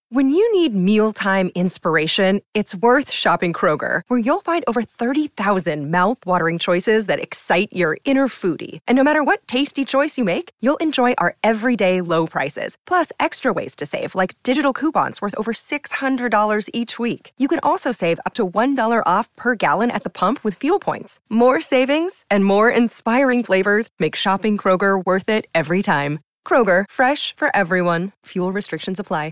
When you need mealtime inspiration, it's worth shopping Kroger, where you'll find over 30,000 mouth-watering choices that excite your inner foodie. And no matter what tasty choice you make, you'll enjoy our everyday low prices, plus extra ways to save, like digital coupons worth over $600 each week. You can also save up to $1 off per gallon at the pump with fuel points. More savings and more inspiring flavors make shopping Kroger worth it every time. Kroger, fresh for everyone. Fuel restrictions apply.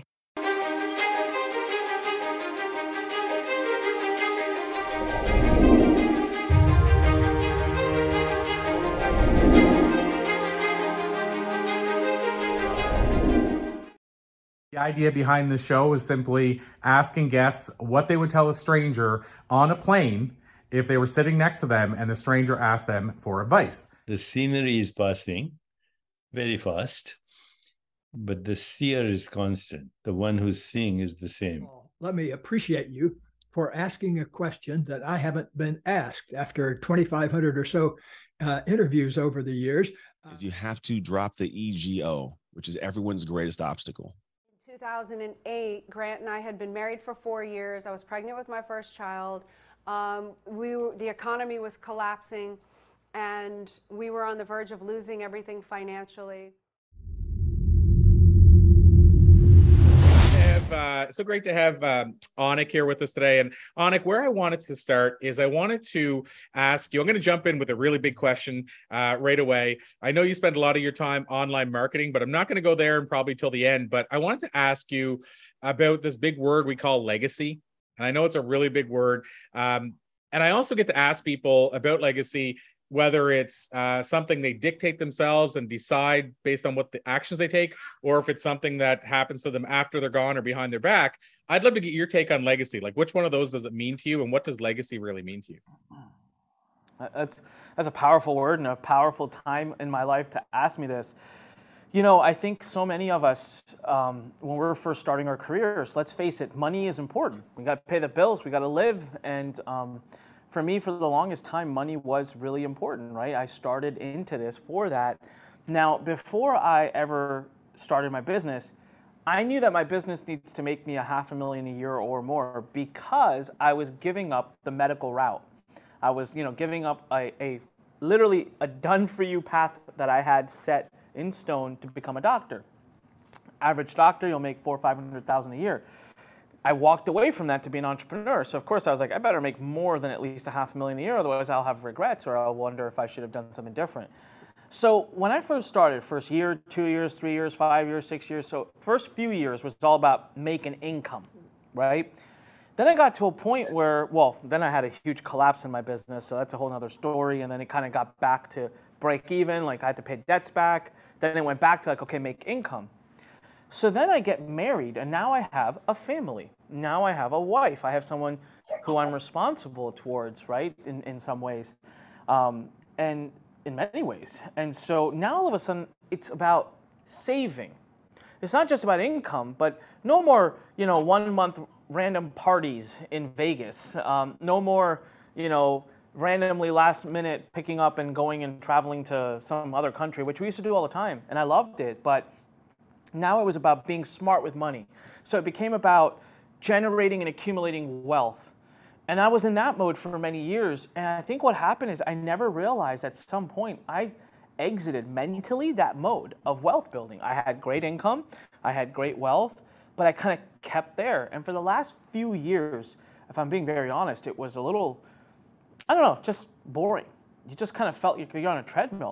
The idea behind the show is simply asking guests what they would tell a stranger on a plane if they were sitting next to them and the stranger asked them for advice. The scenery is passing very fast, but the seer is constant. The one who's seeing is the same. Well, let me appreciate you for asking a question that I haven't been asked after 2,500 or so interviews over the years. Is you have to drop the ego, which is everyone's greatest obstacle. 2008, Grant and I had been married for 4 years. I was pregnant with my first child. The economy was collapsing, and we were on the verge of losing everything financially. So great to have Anik here with us today. And Anik, where I wanted to start is I wanted to ask you, I'm going to jump in with a really big question right away. I know you spend a lot of your time online marketing, but I'm not going to go there and probably till the end. But I wanted to ask you about this big word we call legacy. And I know it's a really big word. And I also get to ask people about legacy, whether it's something they dictate themselves and decide based on what the actions they take, or if it's something that happens to them after they're gone or behind their back. I'd love to get your take on legacy. Like, which one of those does it mean to you, and what does legacy really mean to you? That's a powerful word and a powerful time in my life to ask me this. You know, I think so many of us, when we're first starting our careers, let's face it, money is important. We got to pay the bills, we got to live, and for me, for the longest time, money was really important, right? I started into this for that. Now, before I ever started my business, I knew that my business needs to make me $500,000 a year or more, because I was giving up the medical route. I was, giving up literally a done-for-you path that I had set in stone to become a doctor. Average doctor, you'll make $400,000 or $500,000 a year. I walked away from that to be an entrepreneur. So of course I was like, I better make more than at least $500,000 a year, otherwise I'll have regrets, or I'll wonder if I should have done something different. So when I first started, first year, 2 years, 3 years, 5 years, 6 years, so first few years was all about making income, right? Then I got to a point where, then I had a huge collapse in my business, so that's a whole other story, and then it kind of got back to break even, like I had to pay debts back, then it went back to like, okay, make income. So then I get married, and now I have a family. Now I have a wife. I have someone who I'm responsible towards, right, in some ways, and in many ways. And so now all of a sudden, it's about saving. It's not just about income, but no more, 1 month random parties in Vegas. No more, randomly last minute picking up and going and traveling to some other country, which we used to do all the time, and I loved it. But now it was about being smart with money. So it became about generating and accumulating wealth. And I was in that mode for many years. And I think what happened is I never realized at some point I exited mentally that mode of wealth building. I had great income, I had great wealth, but I kind of kept there. And for the last few years, if I'm being very honest, it was a little, just boring. You just kind of felt you're on a treadmill.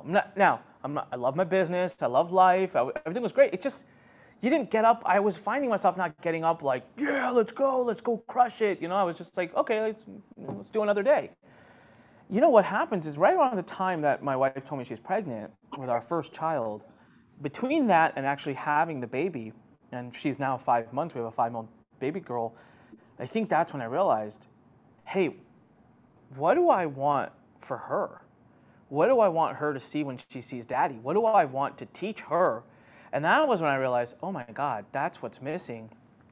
I love my business, I love life, everything was great. It just, you didn't get up. I was finding myself not getting up like, yeah, let's go crush it. I was just like, okay, let's do another day. What happens is right around the time that my wife told me she's pregnant with our first child, between that and actually having the baby, and she's now 5 months, we have a 5-month baby girl, I think that's when I realized, hey, what do I want for her? What do I want her to see when she sees daddy? What do I want to teach her? And that was when I realized, oh my God, that's what's missing.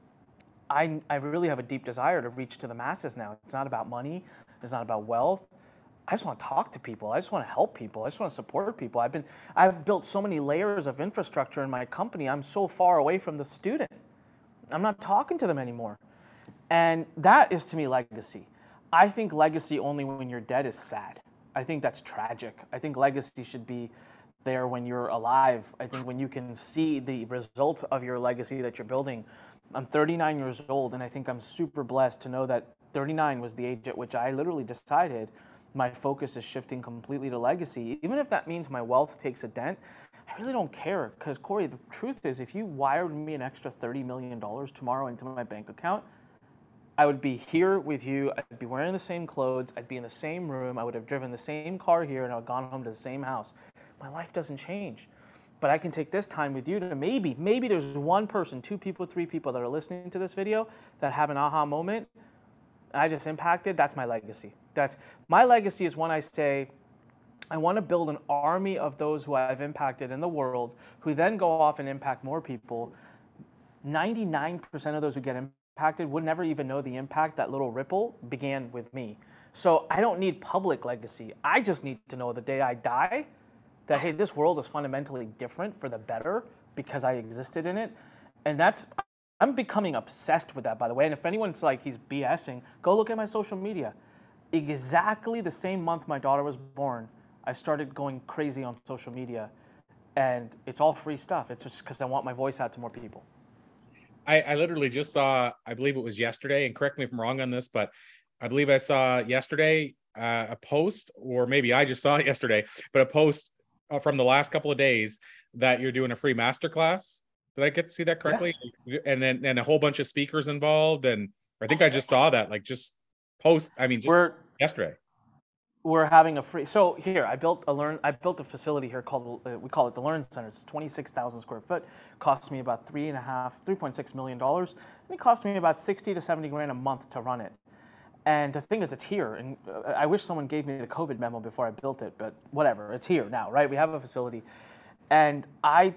I really have a deep desire to reach to the masses now. It's not about money. It's not about wealth. I just want to talk to people. I just want to help people. I just want to support people. I've built so many layers of infrastructure in my company. I'm so far away from the student. I'm not talking to them anymore. And that is, to me, legacy. I think legacy only when you're dead is sad. I think that's tragic. I think legacy should be there when you're alive. I think when you can see the results of your legacy that you're building. I'm 39 years old, and I think I'm super blessed to know that 39 was the age at which I literally decided my focus is shifting completely to legacy. Even if that means my wealth takes a dent, I really don't care. Because, Corey, the truth is, if you wired me an extra $30 million tomorrow into my bank account, I would be here with you. I'd be wearing the same clothes. I'd be in the same room. I would have driven the same car here, and I would have gone home to the same house. My life doesn't change. But I can take this time with you to maybe there's one person, 2 people, 3 people that are listening to this video that have an aha moment. I just impacted. That's my legacy. My legacy is when I say, I want to build an army of those who I've impacted in the world, who then go off and impact more people. 99% of those who get impacted would never even know the impact. That little ripple began with me. So I don't need public legacy. I just need to know the day I die that, hey, this world is fundamentally different for the better because I existed in it. And I'm becoming obsessed with that, by the way. And if anyone's like, he's BSing, go look at my social media. Exactly the same month my daughter was born, I started going crazy on social media. And it's all free stuff. It's just because I want my voice out to more people. I literally just saw, I believe it was yesterday, and correct me if I'm wrong on this, but I believe I saw yesterday a post, or maybe I just saw it yesterday, but a post from the last couple of days that you're doing a free masterclass. Did I get to see that correctly? Yeah. And then a whole bunch of speakers involved. And I think I just saw that, like, just yesterday. We're having a free, so here, I built a facility here called, we call it the Learn Center. It's 26,000 square foot, cost me about $3.6 million. And it cost me about 60 to 70 grand a month to run it. And the thing is, it's here. And I wish someone gave me the COVID memo before I built it, but whatever, it's here now, right? We have a facility. And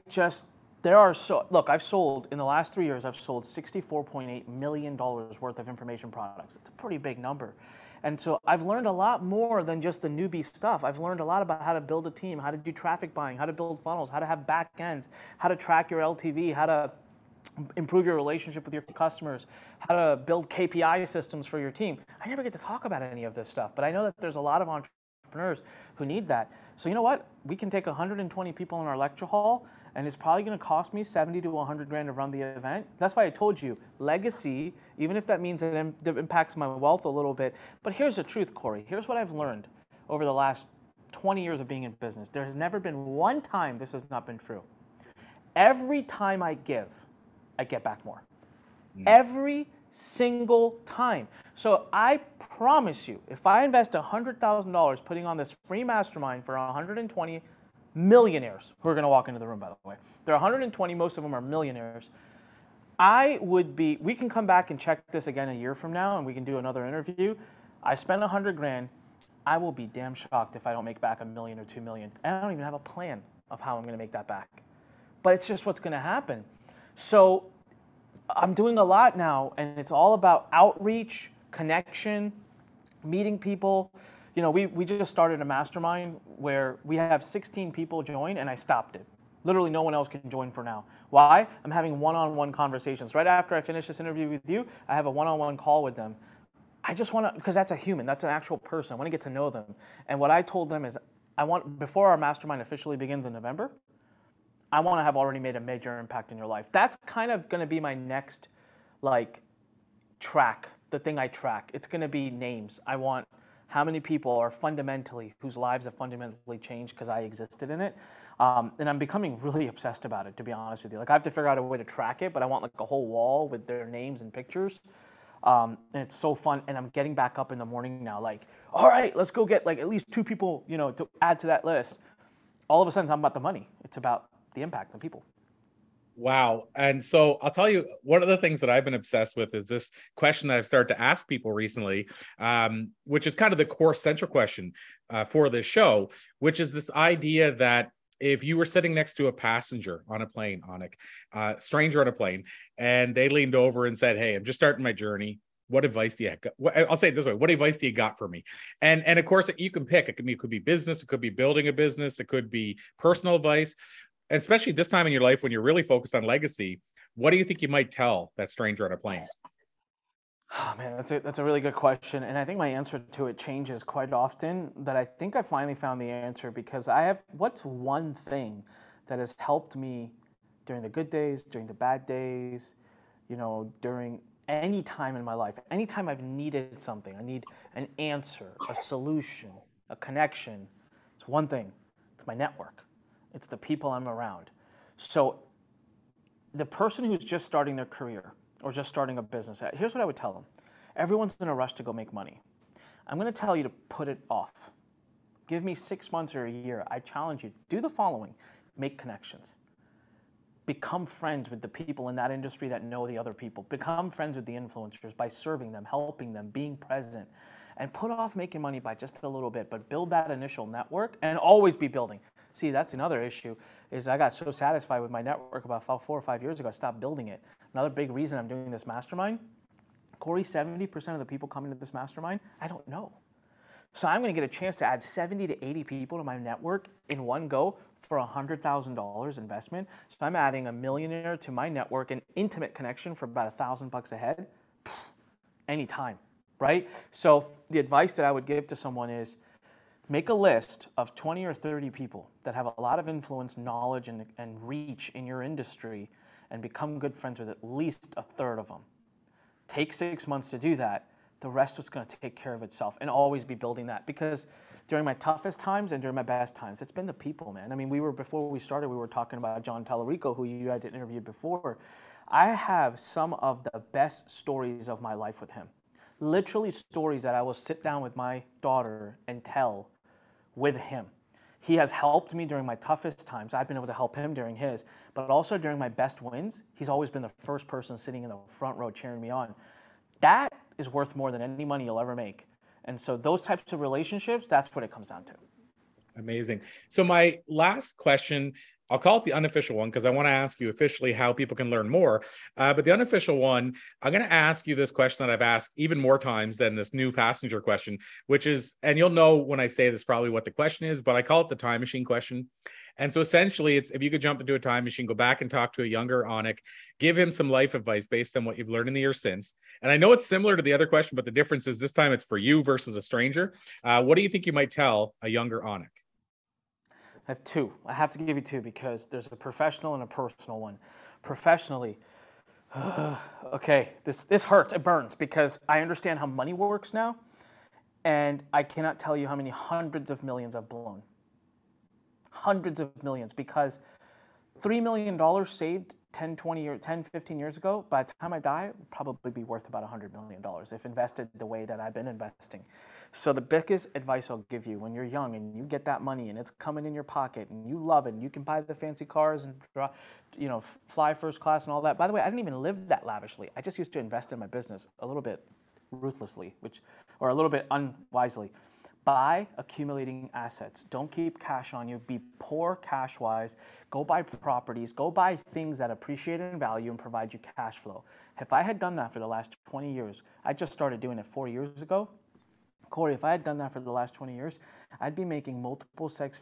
look, I've sold, in the last 3 years, I've sold $64.8 million worth of information products. It's a pretty big number. And so I've learned a lot more than just the newbie stuff. I've learned a lot about how to build a team, how to do traffic buying, how to build funnels, how to have back ends, how to track your LTV, how to improve your relationship with your customers, how to build KPI systems for your team. I never get to talk about any of this stuff, but I know that there's a lot of entrepreneurs who need that. So you know what? We can take 120 people in our lecture hall, and it's probably going to cost me 70 to 100 grand to run the event. That's why I told you, legacy, even if that means it impacts my wealth a little bit. But here's the truth, Corey. Here's what I've learned over the last 20 years of being in business. There has never been one time this has not been true. Every time I give, I get back more. Every single time. So I promise you, if I invest $100,000 putting on this free mastermind for 120 millionaires who are going to walk into the room, by the way, there are 120, most of them are millionaires. We can come back and check this again a year from now, and we can do another interview. I spent 100 grand. I will be damn shocked if I don't make back $1 million or $2 million. And I don't even have a plan of how I'm going to make that back. But it's just what's going to happen. So I'm doing a lot now, and it's all about outreach, connection, meeting people. You know, we just started a mastermind where we have 16 people join, and I stopped it. Literally no one else can join for now. Why? I'm having one-on-one conversations. Right after I finish this interview with you, I have a one-on-one call with them. I just want to, because that's a human, that's an actual person. I want to get to know them. And what I told them is, before our mastermind officially begins in November, I want to have already made a major impact in your life. That's kind of going to be my next, track, the thing I track. It's going to be names. I want how many people are whose lives have fundamentally changed because I existed in it. And I'm becoming really obsessed about it, to be honest with you. I have to figure out a way to track it, but I want a whole wall with their names and pictures. And it's so fun. And I'm getting back up in the morning now, all right, let's go get at least 2 people, to add to that list. All of a sudden, it's not about the money. It's about the impact on people. Wow. And so I'll tell you, one of the things that I've been obsessed with is this question that I've started to ask people recently, which is kind of the core central question for this show, which is this idea that if you were sitting next to a passenger on a plane, Anik, stranger on a plane, and they leaned over and said, hey, I'm just starting my journey. What advice do you have? I'll say it this way. What advice do you got for me? And of course, you can pick. It could be business. It could be building a business. It could be personal advice. Especially this time in your life when you're really focused on legacy, what do you think you might tell that stranger on a plane? Oh, man, that's a really good question. And I think my answer to it changes quite often, but I think I finally found the answer because what's one thing that has helped me during the good days, during the bad days, during any time in my life, anytime I've needed something, I need an answer, a solution, a connection. It's one thing. It's my network. It's the people I'm around. So the person who's just starting their career or just starting a business, here's what I would tell them. Everyone's in a rush to go make money. I'm going to tell you to put it off. Give me 6 months or a year. I challenge you. Do the following. Make connections. Become friends with the people in that industry that know the other people. Become friends with the influencers by serving them, helping them, being present. And put off making money by just a little bit, but build that initial network and always be building. See, that's another issue, is I got so satisfied with my network about 4 or 5 years ago, I stopped building it. Another big reason I'm doing this mastermind, Corey, 70% of the people coming to this mastermind, I don't know. So I'm going to get a chance to add 70 to 80 people to my network in one go for $100,000 investment. So I'm adding a millionaire to my network, an intimate connection for about $1,000 a head, anytime, right? So the advice that I would give to someone is make a list of 20 or 30 people that have a lot of influence, knowledge, and reach in your industry and become good friends with at least a third of them. Take 6 months to do that. The rest is going to take care of itself, and always be building that, because during my toughest times and during my best times, it's been the people, man. I mean, before we started, we were talking about John Tallarico, who you had interviewed before. I have some of the best stories of my life with him. Literally stories that I will sit down with my daughter and tell with him. He has helped me during my toughest times. I've been able to help him during his, but also during my best wins, he's always been the first person sitting in the front row cheering me on. That is worth more than any money you'll ever make. And so those types of relationships, that's what it comes down to. Amazing. So my last question, I'll call it the unofficial one because I want to ask you officially how people can learn more. But the unofficial one, I'm going to ask you this question that I've asked even more times than this new passenger question, which is, and you'll know when I say this probably what the question is, but I call it the time machine question. And so essentially it's, if you could jump into a time machine, go back and talk to a younger Anik, give him some life advice based on what you've learned in the years since. And I know it's similar to the other question, but the difference is this time it's for you versus a stranger. What do you think you might tell a younger Anik? I have two. I have to give you two because there's a professional and a personal one. Professionally, okay, this hurts. It burns because I understand how money works now, and I cannot tell you how many hundreds of millions I've blown. Hundreds of millions, because $3 million saved 10, 15 years ago, by the time I die, it would probably be worth about $100 million if invested the way that I've been investing. So the biggest advice I'll give you when you're young and you get that money and it's coming in your pocket and you love it and you can buy the fancy cars and fly first class and all that. By the way, I didn't even live that lavishly. I just used to invest in my business a little bit ruthlessly, or a little bit unwisely. Buy accumulating assets. Don't keep cash on you. Be poor cash-wise. Go buy properties. Go buy things that appreciate in value and provide you cash flow. If I had done that for the last 20 years, I just started doing it 4 years ago. Corey, if I had done that for the last 20 years, I'd be making multiple seven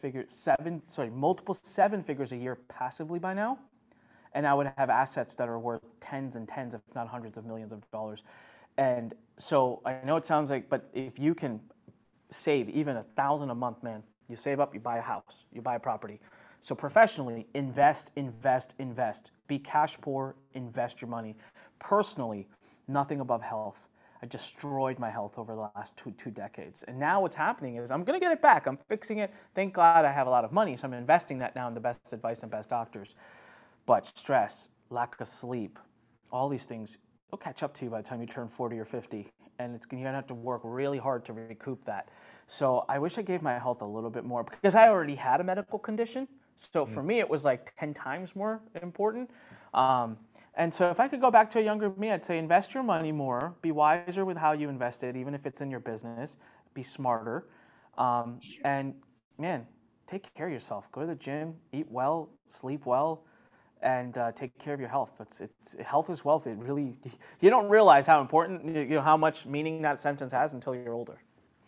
figures a year passively by now, and I would have assets that are worth tens and tens, if not hundreds of millions of dollars. And so I know it sounds like, but if you can save even $1,000 a month, man, you save up, you buy a house, you buy a property. So professionally, invest, invest, invest. Be cash poor, invest your money. Personally, nothing above health. I destroyed my health over the last two decades. And now what's happening is I'm going to get it back. I'm fixing it. Thank God I have a lot of money, so I'm investing that now in the best advice and best doctors. But stress, lack of sleep, all these things, they'll catch up to you by the time you turn 40 or 50. And you're going to have to work really hard to recoup that. So I wish I gave my health a little bit more, because I already had a medical condition. So for me, it was like 10 times more important. And so if I could go back to a younger me, I'd say invest your money more, be wiser with how you invest it, even if it's in your business, be smarter. And man, take care of yourself. Go to the gym, eat well, sleep well, and take care of your health. Health is wealth. It really, you don't realize how important, how much meaning that sentence has until you're older.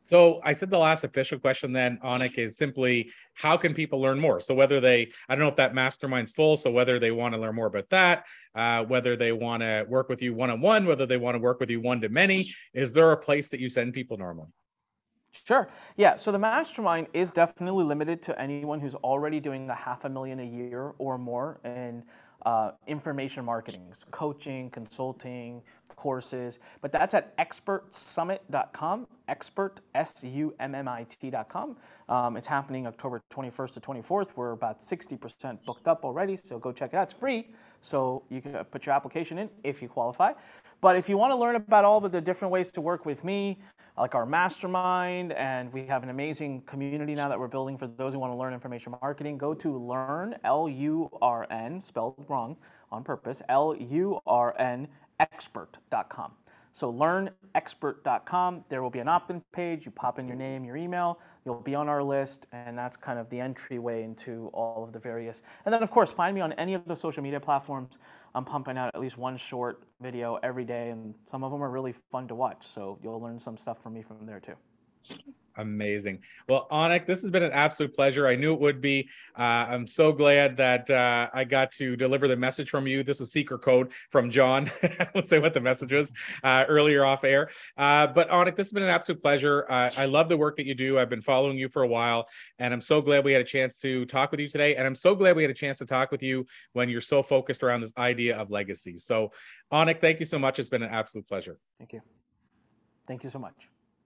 So I said the last official question then, Anik, is simply how can people learn more? So whether I don't know if that mastermind's full, so whether they want to learn more about that, whether they want to work with you one-on-one, whether they want to work with you one-to-many, is there a place that you send people normally? Sure. Yeah. So the mastermind is definitely limited to anyone who's already doing $500,000 a year or more in information marketing, coaching, consulting, courses. But that's at expertsummit.com, expertsummit.com. It's happening October 21st to 24th. We're about 60% booked up already, so go check it out. It's free, so you can put your application in if you qualify. But if you want to learn about all of the different ways to work with me, like our mastermind, and we have an amazing community now that we're building for those who want to learn information marketing, go to learn, L-U-R-N, spelled wrong on purpose, L-U-R-N, expert.com. So learnexpert.com, there will be an opt-in page. You pop in your name, your email, you'll be on our list, and that's kind of the entryway into all of the various. And then, of course, find me on any of the social media platforms. I'm pumping out at least one short video every day, and some of them are really fun to watch. So you'll learn some stuff from me from there too. Amazing. Well, Anik, this has been an absolute pleasure. I knew it would be. I'm so glad that I got to deliver the message from you. This is secret code from John. I won't say what the message was earlier off air. But Anik, this has been an absolute pleasure. I love the work that you do. I've been following you for a while, and I'm so glad we had a chance to talk with you today. And I'm so glad we had a chance to talk with you when you're so focused around this idea of legacy. So, Anik, thank you so much. It's been an absolute pleasure. Thank you. Thank you so much.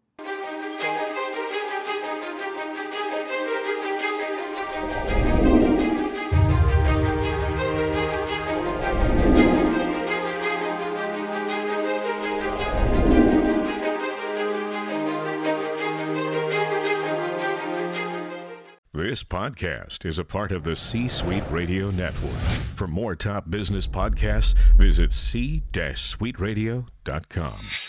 This podcast is a part of the C-Suite Radio Network. For more top business podcasts, visit c-suiteradio.com.